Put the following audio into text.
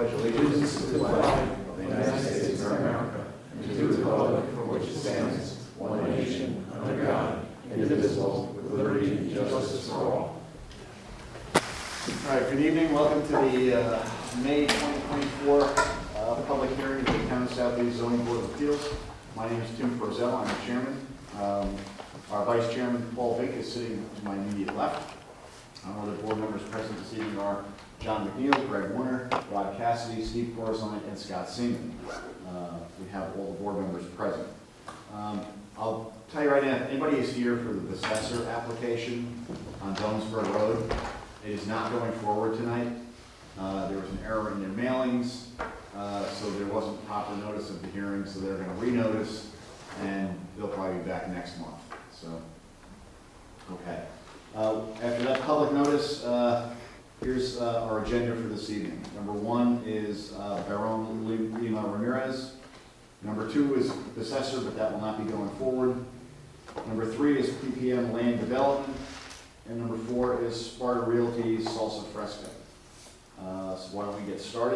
pledge allegiance to the flag of the United States of America and to the republic for which it stands, one nation, under God, indivisible, with liberty and justice for all. All right, good evening. Welcome to the May 2024 public hearing of the Town of Southeast Zoning Board of Appeals. My name is Tim Frozel. I'm the chairman. Our vice chairman, Paul Vick, is sitting to my immediate left. Other board members present this evening are John McNeil, Greg Warner, Rod Cassidy, Steve Corzine, and Scott Seaman. We have all the board members present. I'll tell you right now, if anybody is here for the Assessor application on Donesburg Road, it is not going forward tonight. There was an error in their mailings, so there wasn't proper notice of the hearing, so they're going to renotice, and they'll probably be back next month. So, okay. After that public notice, here's our agenda for this evening. Number one is Baron Lima Ramirez. Number two is the Assessor, but that will not be going forward. Number three is PPM Land Development. And number four is Sparta Realty Salsa Fresca. So why don't we get started?